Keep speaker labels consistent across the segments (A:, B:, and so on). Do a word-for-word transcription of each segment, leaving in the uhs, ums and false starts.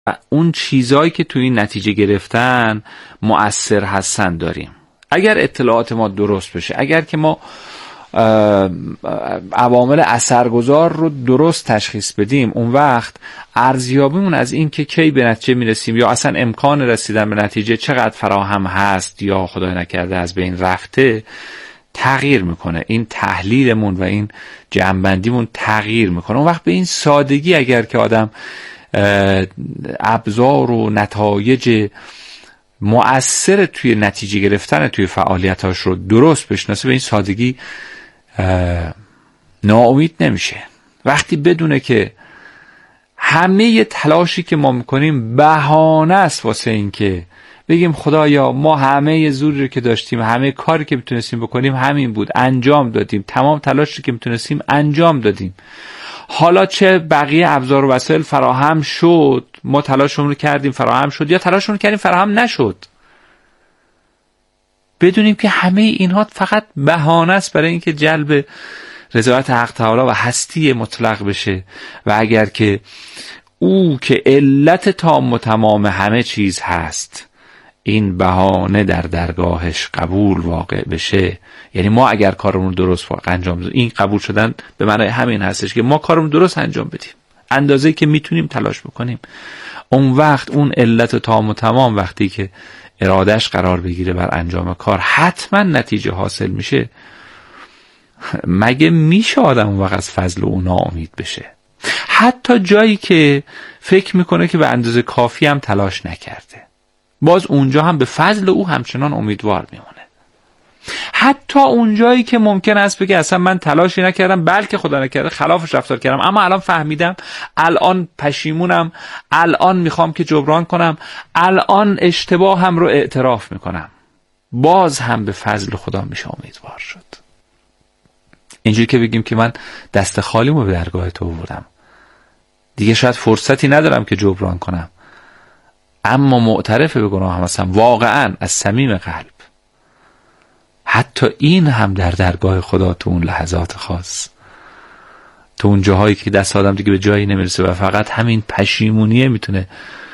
A: اون چیزایی که توی این نتیجه گرفتن مؤثر هستن داریم. اگر اطلاعات ما درست بشه، اگر که ما عوامل اثرگذار رو درست تشخیص بدیم، اون وقت ارزیابیمون از این که کی به نتیجه میرسیم یا اصلا امکان رسیدن به نتیجه چقدر فراهم هست یا خدای نکرده از بین رفته تغییر میکنه. این تحلیلمون و این جمع‌بندیمون تغییر میکنه. اون وقت به این سادگی اگر که آدم ابزار و نتایج مؤثر توی نتیجه گرفتن توی فعالیتاش رو درست بشناسه، به این سادگی ناامید نمیشه. وقتی بدونه که همه تلاشی که ما میکنیم بهانه است واسه این که بگیم خدایا ما همه زوری رو که داشتیم، همه کاری که میتونستیم بکنیم همین بود، انجام دادیم، تمام تلاشی که میتونستیم انجام دادیم، حالا چه بقیه ابزار و وسایل فراهم شد، ما تلاشمون رو کردیم فراهم شد، یا تلاشمون رو کردیم فراهم نشد، بدونیم که همه اینها فقط بهانه است برای اینکه جلب رضایت حق تعالی و هستی مطلق بشه. و اگر که او که علت تام و تمام همه چیز هست این بهانه در درگاهش قبول واقع بشه، یعنی ما اگر کارمون درست انجام بدیم، این قبول شدن به معنای همین هستش که ما کارمون درست انجام بدیم اندازه‌ای که میتونیم تلاش بکنیم، اون وقت اون علت تام و تمام وقتی که ارادش قرار بگیره بر انجام کار حتما نتیجه حاصل میشه. مگه میشه آدم اون وقت از فضل او ناامید بشه؟ حتی جایی که فکر میکنه که به اندازه کافی هم تلاش نکرده، باز اونجا هم به فضل او همچنان امیدوار میمونه. حتی اونجایی که ممکن است بگه اصلا من تلاشی نکردم بلکه خدا نکرده خلافش رفتار کردم، اما الان فهمیدم، الان پشیمونم، الان میخوام که جبران کنم، الان اشتباهم رو اعتراف میکنم، باز هم به فضل خدا میشه امیدوار شد. اینجوری که بگیم که من دست خالیمو به درگاه تو آوردم، دیگه شاید فرصتی ندارم که جبران کنم، اما معترف به گناهم هستم واقعا از صمیم قلب. حتی این هم در درگاه خدا تو اون لحظات خاص، تو اون جاهایی که دست آدم دیگه به جایی نمیرسه و فقط همین پشیمونیه میتونه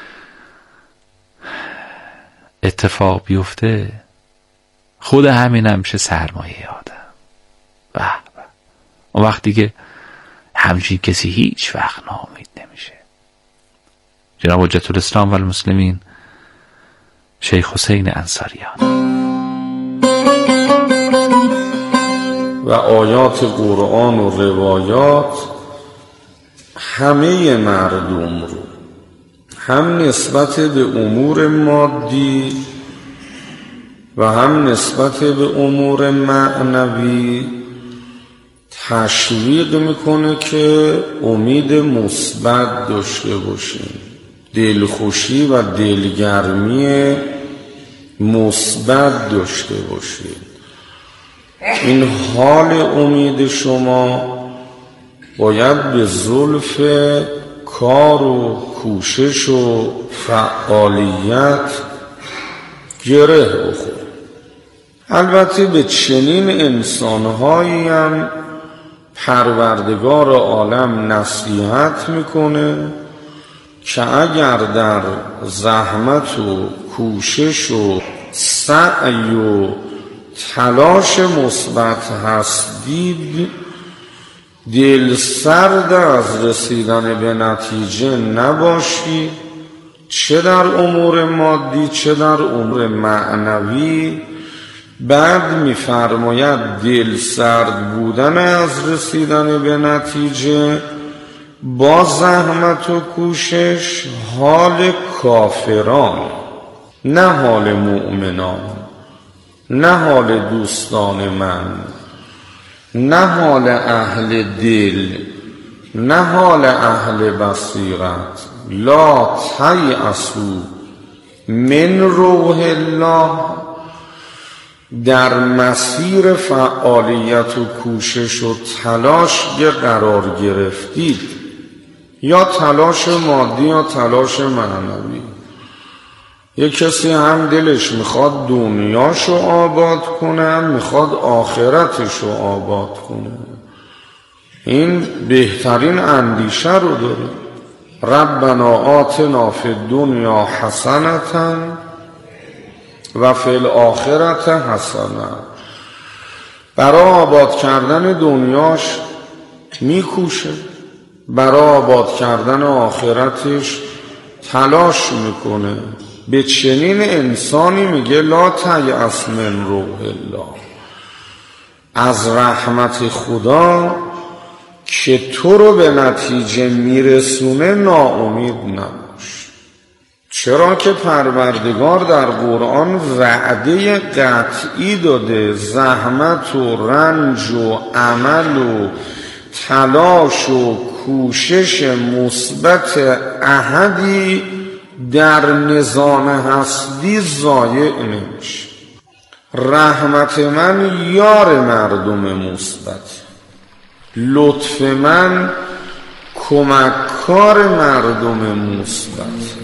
A: اتفاق بیفته، خود همین هم شه سرمایه آدم. و اون وقتی که همچین کسی هیچ وقت ناامید نمیشه. جناب حجت الاسلام و المسلمین شیخ حسین انصاریان.
B: و آیات قرآن و روایات همه مردم رو هم نسبت به امور مادی و هم نسبت به امور معنوی تشویق میکنه که امید مثبت داشته باشیم، دلخوشی و دلگرمی مثبت داشته باشیم. این حال امید شما باید به زلف کار و کوشش و فعالیت گره بخوره. البته به چنین انسانهایی هم پروردگار عالم نصیحت میکنه که اگر در زحمت و کوشش و سعی و تلاش مثبت هستید، دل سرد از رسیدن به نتیجه نباشید، چه در امور مادی چه در امور معنوی. بعد می‌فرماید دل سرد بودن از رسیدن به نتیجه با زحمت و کوشش حال کافران، نه حال مؤمنان، نه حال دوستان من، نه حال اهل دل، نه حال اهل بصیرت. لا تیأسوا من روح الله. در مسیر فعالیت و کوشش و تلاش قرار گرفتید، یا تلاش مادی یا تلاش معنوی. یک کسی هم دلش میخواد دنیاشو آباد کنه، هم میخواد آخرتشو آباد کنه. این بهترین اندیشه رو داره. ربنا آتنا فی الدنیا حسنة و فی الآخرة حسنة. برای آباد کردن دنیاش میکوشه، برای آباد کردن آخرتش تلاش میکنه. به چنین انسانی میگه لا تیأس من روح الله، از رحمت خدا که تو رو به نتیجه میرسونه ناامید نباش. چرا که پروردگار در قرآن وعده قطعی داده، زحمت و رنج و عمل و تلاش و کوشش مثبت احدی در نظام هستی ضایع نمیشه. رحمت من یار مردم مثبت، لطف من کمککار مردم مثبت.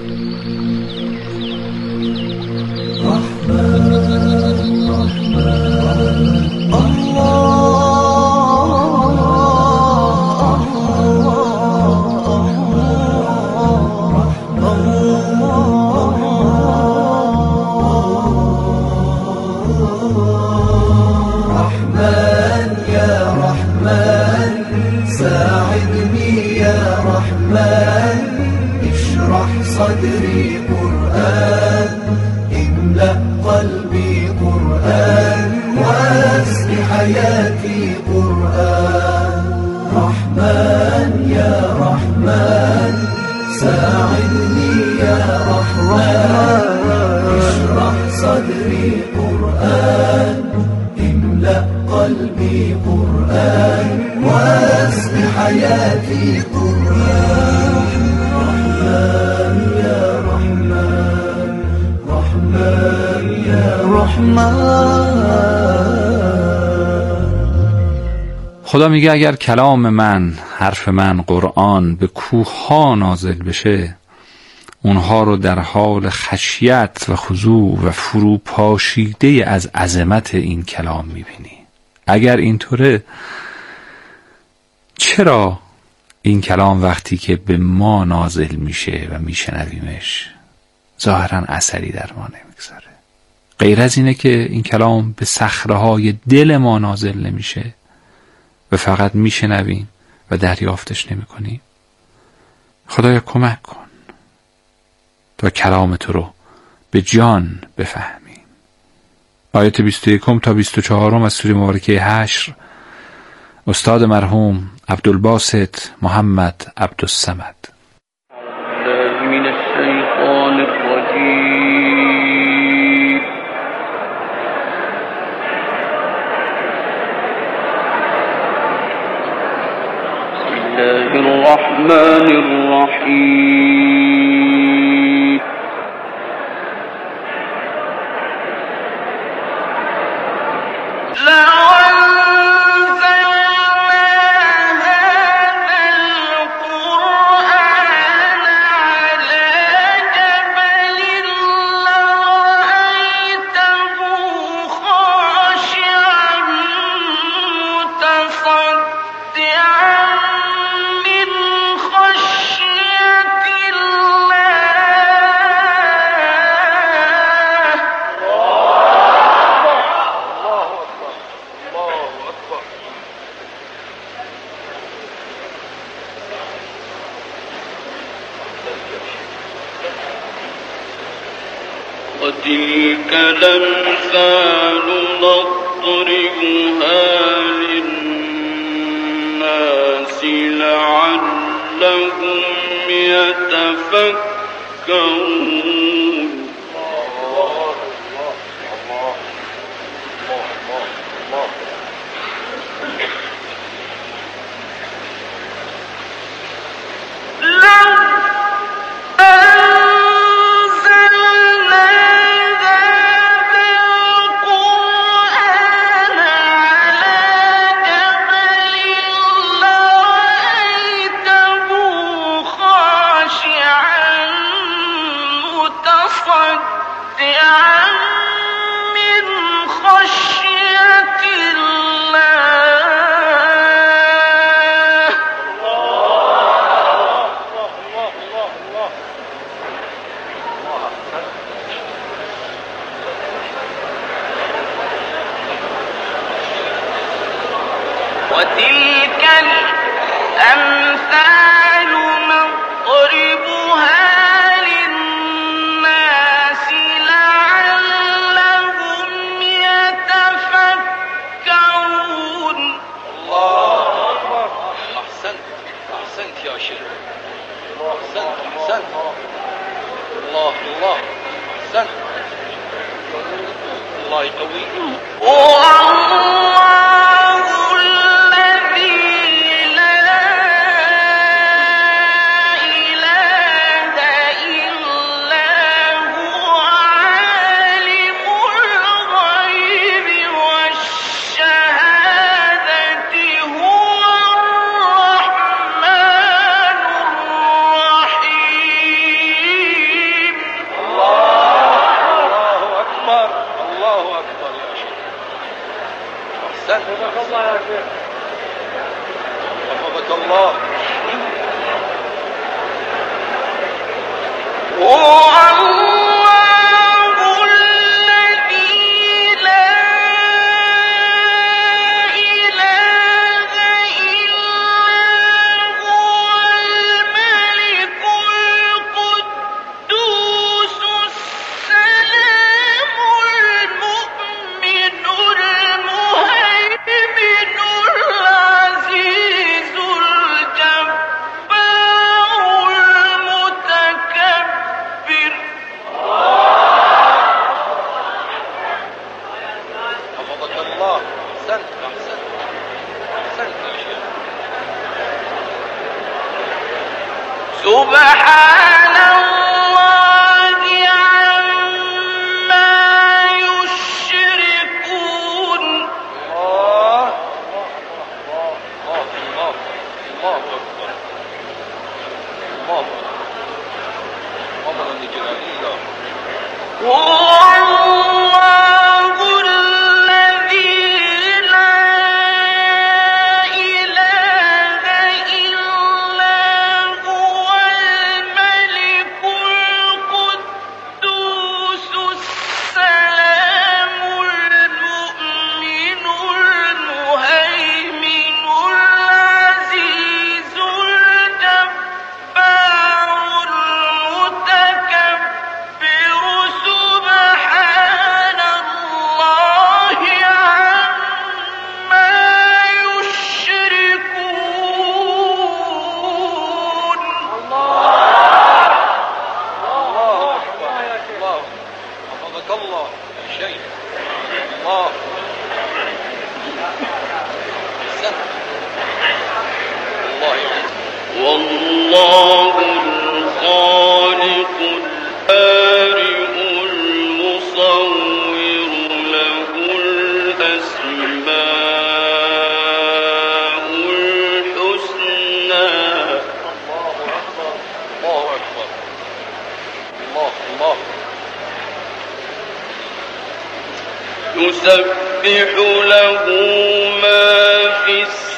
C: صدري قرآن، املأ قلبي قرآن، واسق حياتي قرآن. رحمن يا رحمن ساعدني يا رحمن، اشرح صدري قرآن، املأ قلبي قرآن، واسق حياتي قرآن.
A: خدا میگه اگر کلام من، حرف من، قرآن به کوه ها نازل بشه، اونها رو در حال خشیت و خضوع و فروپاشیده از عظمت این کلام میبینی. اگر اینطوره، چرا این کلام وقتی که به ما نازل میشه و میشنویمش ظاهرا اثری در ما نمیگذاره؟ غیر از اینه که این کلام به صخره‌های دل ما نازل نمیشه و فقط میشنویم و دریافتش نمیکنیم. خدایا کمک کن تا کلام تو رو به جان بفهمیم. آیت بیست و یک تا بیست و چهار از سوره مبارکه حشر، استاد مرحوم عبدالباسط محمد عبدالصمد.
D: من الشیطان الرجیم. بسم الله الرحمن الرحیم. وتلك الأمثال نضربها للناس لعلهم يتفكرون. الأمثال نضربها للناس لعلهم يتفكرون.
E: الله أكبر. أحسنت أحسنت يا شيخ. أحسنت أحسنت. الله الله أحسنت. الله يقويك.
D: والله الذي لا إله إلا هو عالم الغيب والشهادة هو الرحمن الرحيم.
E: الله أكبر. الله أكبر يا شيخ. أحسنت.
F: الله يا شيخ.
E: حفظك الله.
D: هو الله الذي لا إله إلا هو الملك القدوس السلام المؤمن المهيمن العزيز الجبار المتكبر.
E: حفظك الله. أحسنت أحسنت أحسنت يا شيخ.
D: سبحان الله عما يشركون.
E: الله الله الله الله الله أكبر. الله أكبر. عظمة لجلال الله.
D: هو الله الذي لا إله إلا هو الملك القدوس السلام المؤمن المهيمن العزيز الجبار المتكبر. سبحان الله عما يشركون.
E: الله أكبر. الله حفظك الله يا شيخ. الله أحسنت. الله يعز.
D: والله الخالق البارئ المصور له الأسماء الحسنى.
E: الله أكبر. الله أكبر. الله الله.
D: يسبح له ما في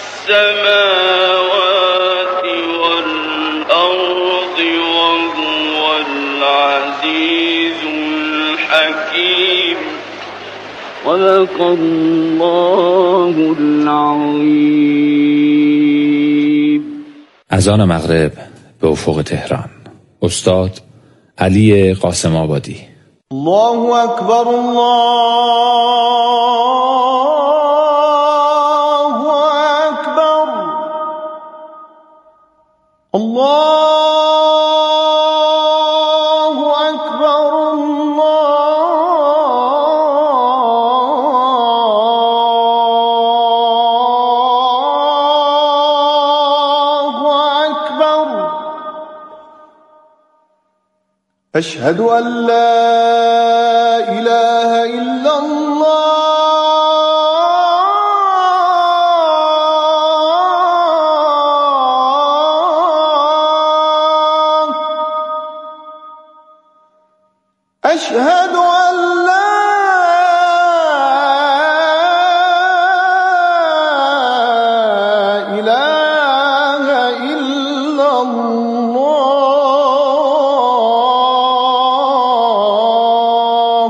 D: السماوات والأرض وهو العزيز الحكيم. صدق الله العظيم.
A: اذان مغرب به افق تهران. استاد علی قاسم آبادی.
C: الله أكبر الله أكبر الله أكبر الله أكبر. أشهد أن لا إله إلا الله. أشهد أن لا إله إلا الله.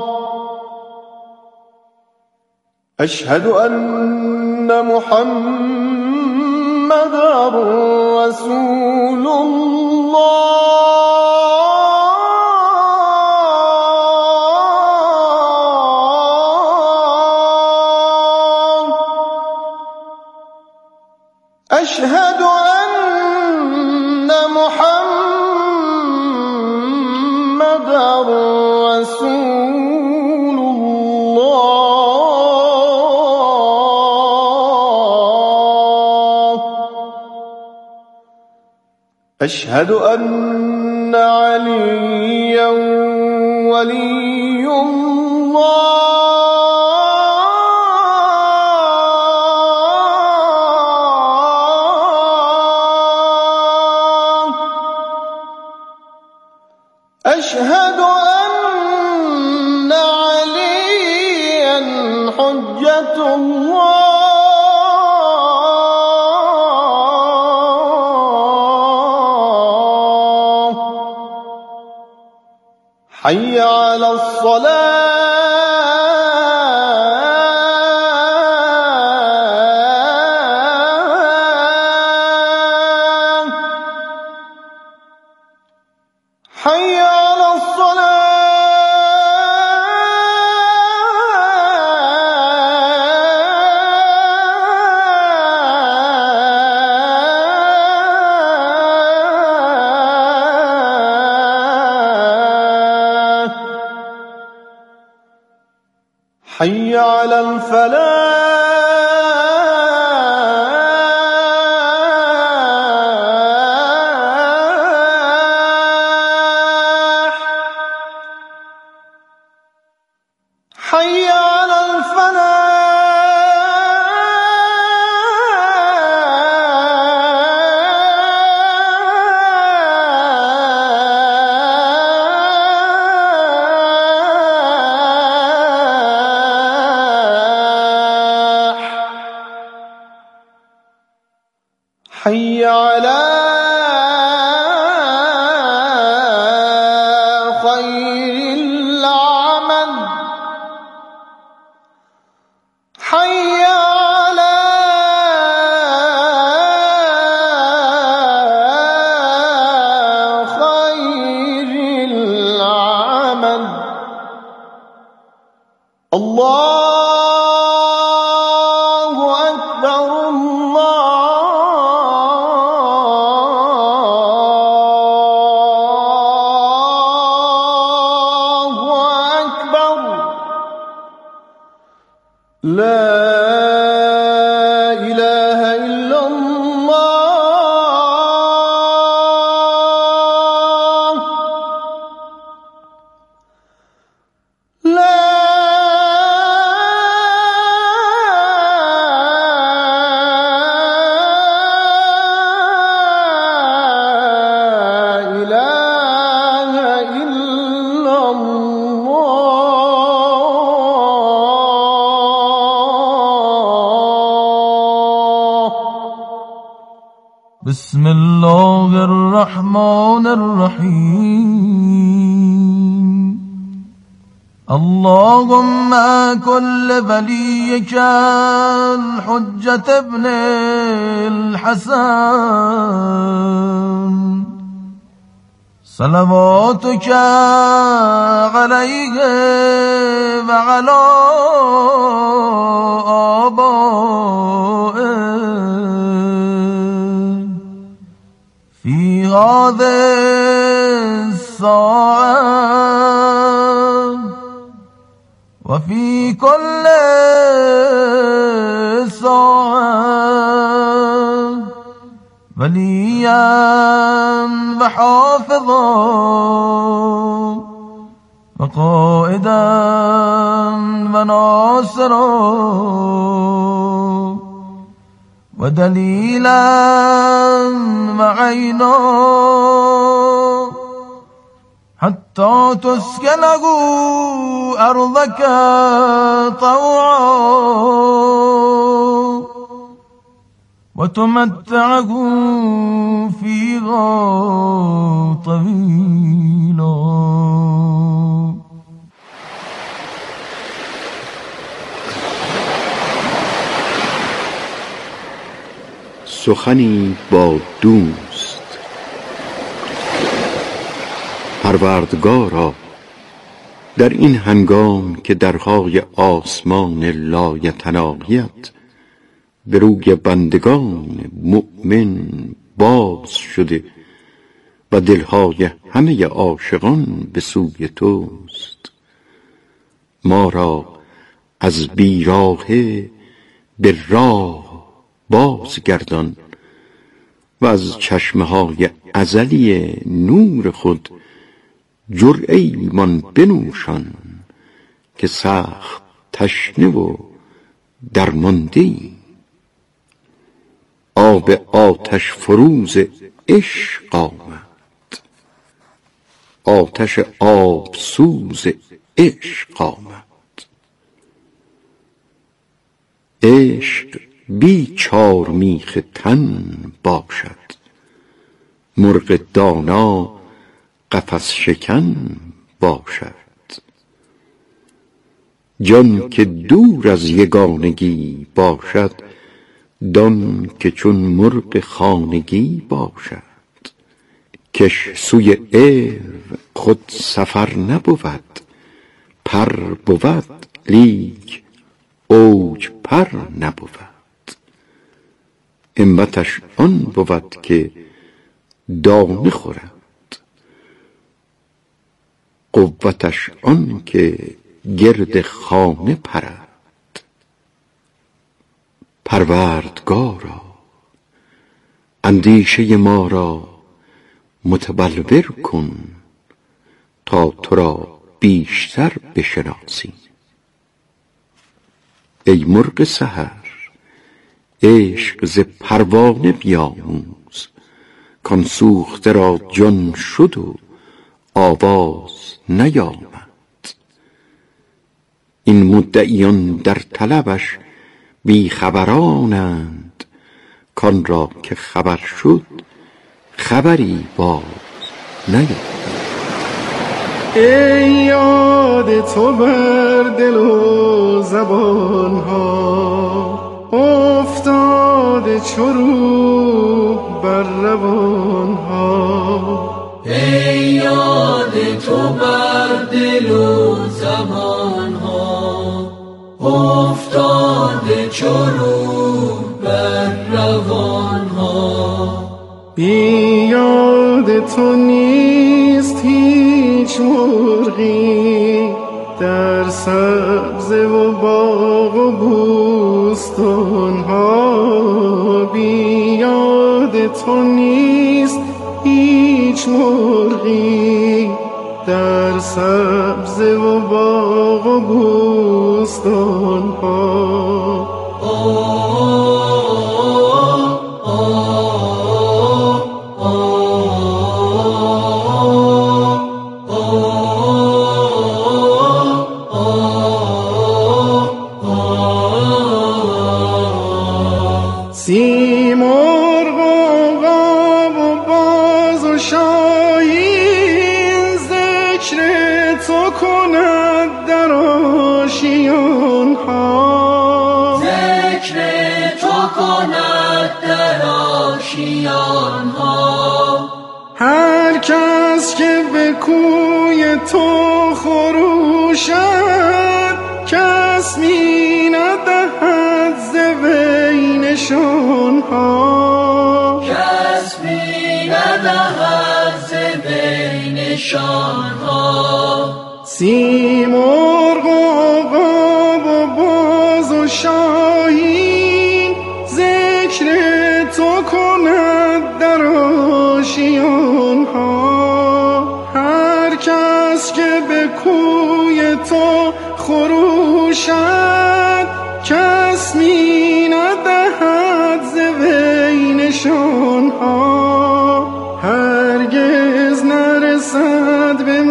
C: أشهد أن محمدا رسول الله أشهد أن محمدا رسول الله أشهد أن عليا ولي الله أشهد أن عليا حجة الله حي على الصلاة حي على الصلاة حي على الفلاح حي على الفلاح حي على خير العمل حي على خير العمل الله أكبر الله أكبر لا إله إلا الله لا إله إلا الله
F: بسم الله الرحمن الرحيم اللهم كن لوليك الحجة ابن الحسن صلواتك عليه وعلى آبائه في هذه الساعة وفي كل ساعة وليا وحافظا وقائدا وناصرا ودليلا وعينا حتى تسكنه أرضك طوعا وتمتعه فيها طويلا.
G: سخنی با دوست. پروردگارا، در این هنگام که درهای آسمان لایتناهیت به روی بندگان مؤمن باز شده و دلهای همه عاشقان به سوی توست، ما را از بیراهه به راه بازگردان و از چشمه‌های ازلی نور خود جرعه ایمان بنوشان که سخت تشنه و درمانده‌ایم. آب آتش فروز عشق آمد، آتش آب سوز عشق آمد. عشق بی چار میخ تن باشد، مرغ دانا قفس شکن باشد. جان که دور از یگانگی باشد، دان که چون مرغ خانگی باشد. کش سوی عرب خود سفر نبود، پر بود لیک اوج پر نبود. همتش آن بود که دانه خورد، قوتش آن که گرد خانه پرد. پروردگارا، اندیشه ما را متبلور کن تا تو را بیشتر بشناسیم. ای مرغ سحر، عشق ز پروانه بیاموز، کان سوخته را جان شد و آواز نیامد. این مدعیان در طلبش بی خبرانند، کان را که خبر شد خبری باز نیامد.
C: ای یاد تو بر دل و زبان ها، افتاده چو روح بر روان ها.
H: ای یاد تو بر دل و زبان ها، افتاده چو روح بر روان ها.
C: بی یاد تو نیست هیچ مرغی در سبزه و باغ و بوستان ها. بی یاد تو نیست هیچ مرغی در سبزه و باغ و بوستان ها. سیمرغ و عقاب و باز و شاهین، ذکر تو کند در آشیان ها.
H: ذکر تو کند در آشیان ها.
C: هر کس که به کوی تو خروشد، کس می ندهد ز وی نشان ها.
H: کس می ندهد ز وی نشان ها.
C: سیمرغ و عقاب و باز و شاهین، ذکر تو کند در آشیان ها. هر کس که به کوی تو خروشد، کس می ندهد ز وی نشان ها. هرگز نرسد به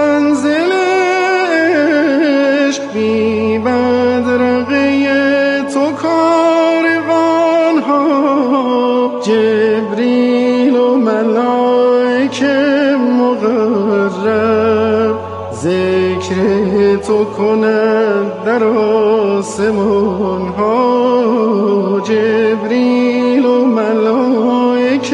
C: منزلش، بی بدرقه تو کاروان ها. جبریل و ملائکه مقرب، ذکر تو کند در آسمان ها. جبریل جبریل و ملائک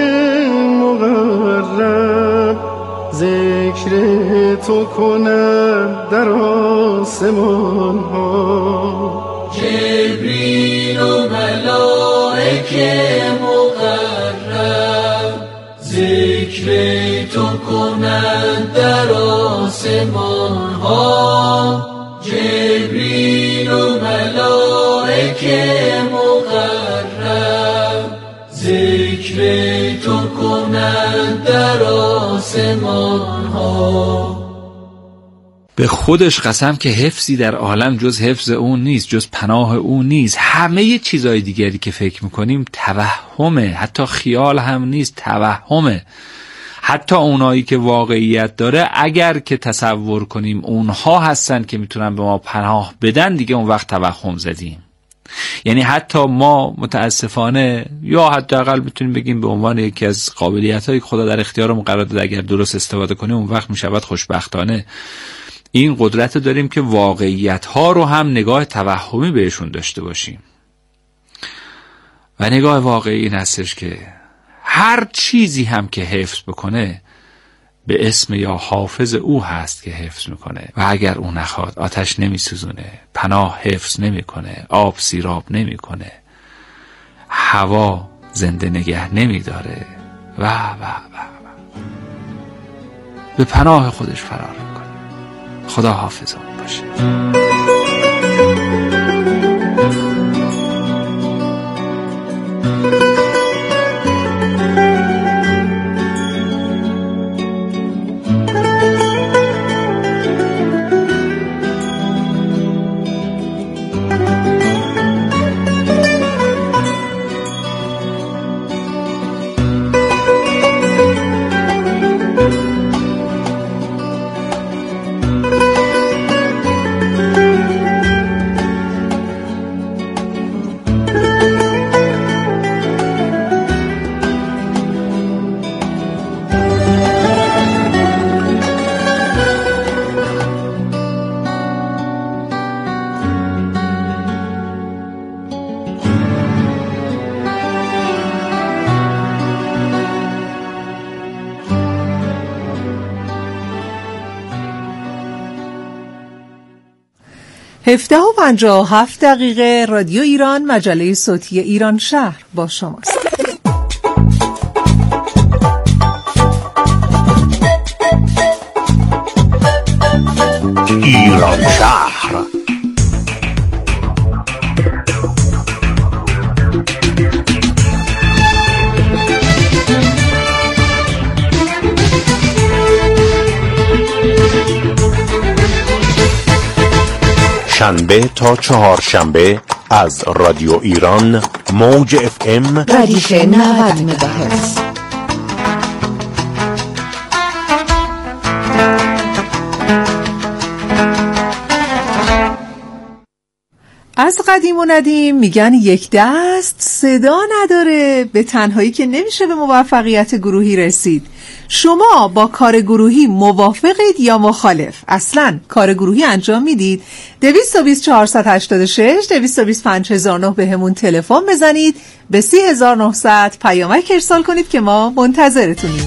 C: مقرب ذکر تو کنند در آسمان ها.
H: جبریل و ملائک مقرب ذکر تو کنند در آسمان ها. جبریل و ملائک مقرب ذکر تو کنند در آسمان ها.
A: به خودش قسم که حفظی در عالم جز حفظ اون نیست، جز پناه اون نیست. همه چیزهای دیگری که فکر میکنیم توهمه، حتی خیال هم نیست، توهمه. حتی اونایی که واقعیت داره اگر که تصور کنیم اونها هستن که میتونن به ما پناه بدن، دیگه اون وقت توهم زدیم. یعنی حتی ما متاسفانه یا حداقل میتونیم بگیم به عنوان یکی از قابلیت‌های خدا در اختیارمون قرار داده، اگر درست استفاده کنیم اون وقت میشود خوشبختانه این قدرت رو داریم که واقعیت‌ها رو هم نگاه توهمی بهشون داشته باشیم. و نگاه واقعی این هستش که هر چیزی هم که حفظ بکنه به اسم یا حافظ او هست که حفظ میکنه و اگر او نخواد آتش نمیسوزونه، پناه حفظ نمیکنه، آب سیراب نمیکنه، هوا زنده نگه نمیداره و و و و به پناه خودش فرار میکنه. خدا حافظمون باشه.
I: هفده و پنجاه و هفت دقیقه رادیو ایران مجله صوتی ایران شهر با شماست.
J: ایران شهر شنبه تا چهارشنبه از رادیو ایران موج اف ام
I: ردیف نود مگاهرتز. از قدیم و ندیم میگن یک دست صدا نداره، به تنهایی که نمیشه به موفقیت گروهی رسید. شما با کار گروهی موافقید یا مخالف؟ اصلا کار گروهی انجام میدید؟ دویست و بیست چهارصد و هشتاد و شش دویست و بیست پنج هزار و نه به همون تلفن بزنید، به سی هزار و نهصد پیامک ارسال کنید که ما منتظرتونیم.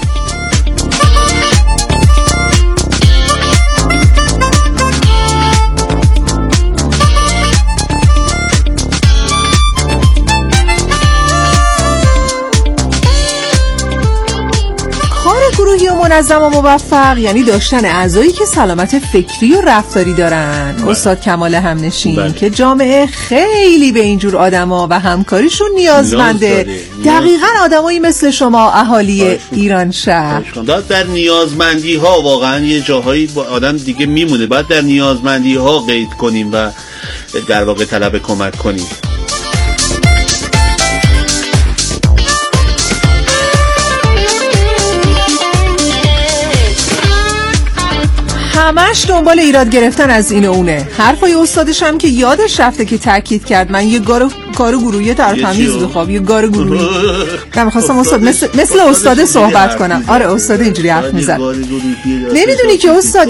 I: گروهی و منظم و موفق یعنی داشتن اعضایی که سلامت فکری و رفتاری دارن. بله. استاد کمال همنشین بله. که جامعه خیلی به اینجور آدما و همکاریشون نیازمنده. دقیقاً آدمایی مثل شما اهالی باشون. ایران شهر.
K: باید در نیازمندی ها واقعا یه جاهایی با آدم دیگه میمونه، باید در نیازمندی ها قید کنیم و در واقع طلب کمک کنیم.
I: همش دنبال ایراد گرفتن از این و اونه. حرفای استادش هم که یادش رفته که تاکید کرد من یه کارو کارو گروهی ترتمیز بخوام، یه کار گروهی. من خواستم استاد مثل مثل استاد صحبت کنم. آره استاد اینجوری حرف میزد. نمیدونی که استاد